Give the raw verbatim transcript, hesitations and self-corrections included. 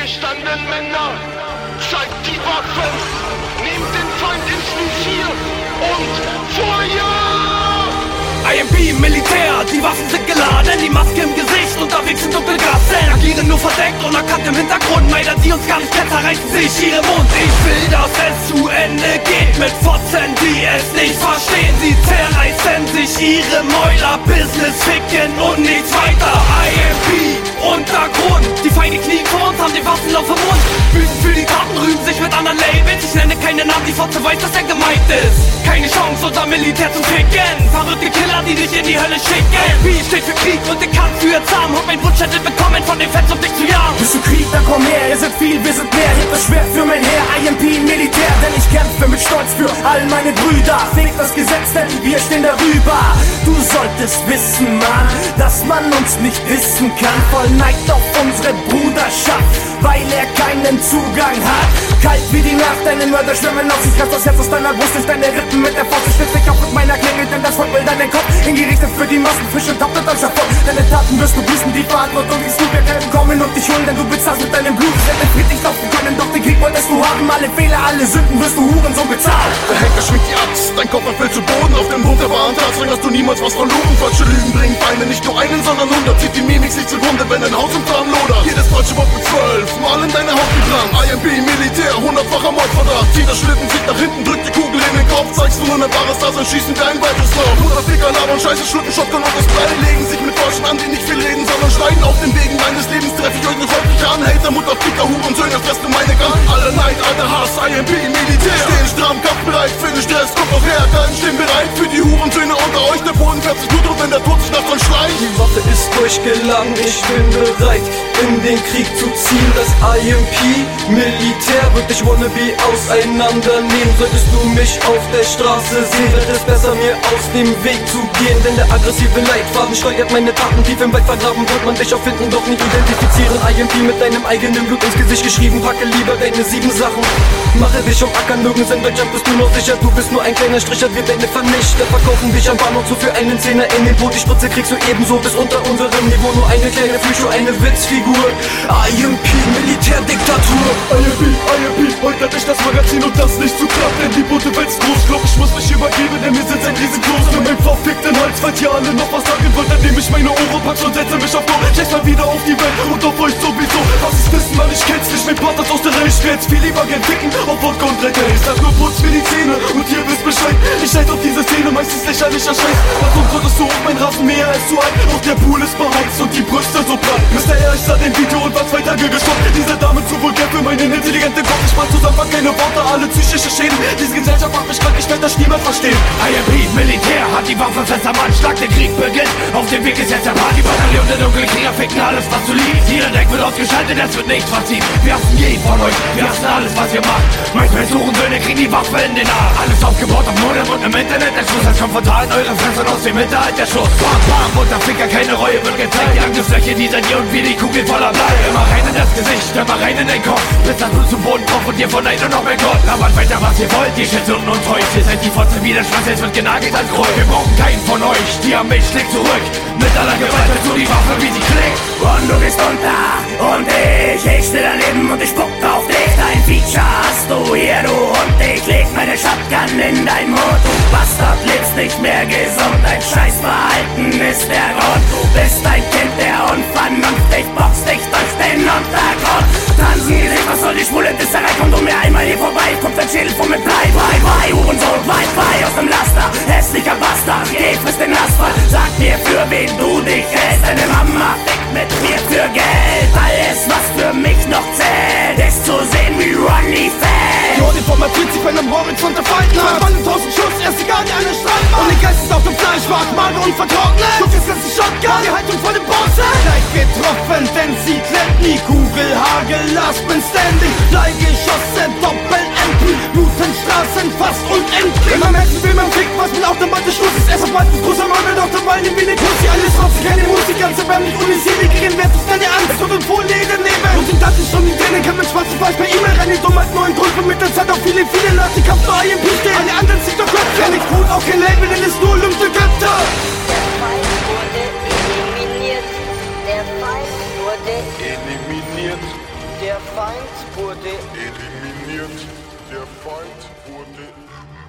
gestandenen Männer, zeigt die Waffen, nehmt den Feind ins Visier und Feuer! I M P, Militär, die Waffen sind geladen, die Maske im Gesicht, unterwegs in Dunkelgassen. Agieren nur verdeckt, unerkannt im Hintergrund. Meider, die uns gar nicht kennt, erreichen sich ihren Mund. Ich will, dass es zu Ende geht mit Fotzen, die es nicht verstehen. Sie zerreißen sich ihre Mäuler, Business ficken und nichts weiter. I M P, Untergrund, die Feinde knien vor uns, haben die Waffen auf dem Mund. Büßen für die Taten, rühmen sich mit anderen Labels. Ich nenne keine Namen, die Fotze weiß, dass er gemeint ist. Keine Chance, unser Militär zu ficken. Verrückte Killer, die dich in die Hölle schicken. I M P steht für Krieg und den Kampf für Zahm. Hab mein Wunschzettel bekommen von den Fans, um dich zu jagen. Bist du Krieg, dann komm her, ihr seid viel, wir sind mehr. Hebt das Schwert für mein Heer, I M P Militär. Denn ich kämpfe mit Stolz für all meine Brüder. Fick das Gesetz, denn wir stehen darüber. Du solltest wissen, Mann, dass man uns nicht wissen kann. Voll Neid auf unsere Bruderschaft, weil er keinen Zugang hat. Kalt wie die Nacht, deine Mörder schwimmen auf sich. Reißt das Herz aus deiner Brust durch deine Rippen. Mit der Faust, ich schlitz dich auf mit meiner Klinge, denn das Volk will deinen Kopf. Hingerichtet für die Massen, frisch und tappt dann Schafott. Deine Taten wirst du büßen, die Verantwortung ist du. Wir werden kommen und dich holen, denn du bezahlst mit deinem Blut. Ich hätte friedlich laufen können, doch den Krieg wolltest du haben. Alle Fehler, alle Sünden wirst du Huren so bezahlen. Der Henker schwingt die Axt, dein Kopf fällt zu Boden. Auf dem wunderbaren Tatsachen hast du niemals was verloren. Falsche Lügen bringen Feinde, nicht nur einen, sondern hundert. Zieht die Mimik sich zugrunde, wenn dein Haus im Zahn lodert. Jedes falsche Wort mit zwölf, mal in deine Haut gebrannt. I M P Militär, hundertfacher Mordverdacht. Zieh das Schlitten, sich nach hinten, drück die Kugel in den Kopf. Zeigst du nun ein wahres Dasein, schießen dein weites Loch. Bruderficker labern, scheiße, Schlucken, Shotgun und das Blei. Legen sich mit Forschen an, die nicht viel reden, sondern schneiden. Auf den Wegen meines Lebens treff ich euch nicht häufig an. Hater, Mutter, Ficker, Hurensöhne, fresst du meine Gun. Alle Neid, alter Hass, I M P Militär. Stehen stramm, kampfbereit, finish Stress, kommt noch her. Dann stehen bereit für die Hurensöhne unter euch. Der Boden fährt sich Blut und wenn der Tod sich nachts anschleicht. Die Waffe ist durchgeladen, ich bin bereit, in den Krieg zu ziehen. Das I M P Militär wird dich wannabe auseinandernehmen. Solltest du mich auf der Straße sehen, wird es besser, mir aus dem Weg zu gehen. Denn der aggressive Leitfaden steuert meine Taten. Tief im Wald vergraben wird man dich auch finden, doch nicht identifizieren. I M P mit deinem eigenen Blut ins Gesicht geschrieben. Packe lieber deine sieben Sachen, mache dich umackern. Nirgends in Deutschland bist du noch sicher. Du bist nur ein kleiner Stricher, wir deine Vernichter. Verkaufen dich am Bahnhof so für einen Zehner in den Boot. Die Spritze kriegst du ebenso bis unter unserem Niveau. Nur eine kleine Frühshow, eine Witzfigur. I M P Militärdiktatur. I M P, I M P, heute hat ich das Magazin und das nicht zu knapp. Denn die bunte Welt's groß, glaub ich muss mich übergeben, denn mir sitzt ein riesengroß in meinem verfickten Hals. Falls ihr alle noch was sagen wollt, dann nehm ich meine Oropax und setze mich auf Go. Scheiß mal wieder auf die Welt und auf euch sowieso. Was ist Wissen, Mann, ich kenn's nicht, mein Part aus der Reihe. Ich wär jetzt viel lieber gern ficken auf Wodka und Dreck. Ich sag nur putz mir die Zähne und ihr wisst Bescheid. Ich scheiß auf diese Szene, meistens lächerlicher Scheiß. Warum solltest du auf mein Rasenmäher ist zu alt? Doch der Pool ist beheizt und die Brüste so platt. Mister R, ich sah den Video und war zwei Tage gestoppt. Diese Dame zu vulgär für meinen intelligenten Kopf. Ich sprach zusammen, war keine Worte, alle psychische Schäden. Diese Gesellschaft macht mich krank, ich werd das niemand verstehen. I M P Militär hat die Waffe fest am Anschlag, der Krieg beginnt. Auf dem Weg ist jetzt der Partybataillon, der dunkle Krieger ficken alles, was du liebst. Jeder Deck wird ausgeschaltet, es wird nichts verziehen. Wir hassen jeden von euch, wir hassen alles, was ihr macht. Manchmal suchen Söhne, kriegen die Waffe in den Arm. Alles aufgebaut auf Modem und im Internet, der Schuss als kommt von da in eure Fresse und aus dem Hinterhalt der Schuss. Bam, bam, Mutterficker, keine Reue wird gezeigt. Die Angriffsfläche dieser dir und wie die Kugel voller Blei. Immer rein in das Gesicht, immer rein in den Kopf, bis das Blut zum Boden tropft und ihr von Neid nur noch mehr Gott. Labert weiter, was ihr wollt, ihr Schätze und treu. Ihr seid die Fotze wie der Schwanz, jetzt wird genagelt als Groll. Wir brauchen keinen von euch, die Armee schlägt zurück. Mit aller Gewalt hörst du die Waffe, wie sie klickt. Und du gehst unter und ich, ich steh daneben und ich spuck auf dich. Dein Feature hast du hier, du Hund. Ich leg meine Shotgun in dein Mund. Du Bastard, lebst nicht mehr gesund. Dein Scheißverhalten ist der Grund. Du bist ein Kind der Unvernunft. Ich box dich durch den Untergrund. Transengesicht, was soll die schwule Disserei? Komm du mir einmal hier vorbei, kommt dein Schädel voll mit Blei. Blei, Blei, Hurensohn, weit frei aus dem Laster. Hässlicher Bastard, geh frisst den Asphalt. Sag mir, für wen du dich hältst. Deine Mama fickt mit mir für Geld. Alles, was für mich noch zählt, ist zu sehen, wie Ronnie fällt. Die Horde formatiert sich bei einem Horizont der Feinden. Zwei Mann und tausend Schuss, erst egal, die eine Strand. Und die Geist ist auf dem Fleischmarkt, mager und vertrocknet. Guck, jetzt ganze Shotgun, die Haltung vor dem Boss. Gleich getroffen, denn sie klemmt nie. Kugel, Hagel, Last Man Standing. Bleigeschosse, Doppel-M P. Bluten, Straßen, fast unendlich. In meinem Herzen will man Fick, was mit auf dem Band des Schlusses. Erst auf bald ein großer Mann, doch dabei nehmen wir ne Kussi. Alles trotzdem keine Musik, ganz erbärmlich unisiert. Die kriegen Wert auf deine Angst und Folie nehmen. Und in Daten schon die Tränen, kann man schwarzen Fleisch per E-Mail rein. Die Dummheit nur ein Grund, vermittelt hat auch viele, viele Leute, die Kampf für I M P stehen. Alle anderen sind doch Gott, kein Code, auch kein Label, denn es nur Lümpfe Götter. Der Feind wurde eliminiert. Der Feind wurde Eliminiert. Der Feind wurde eliminiert. Der Feind wurde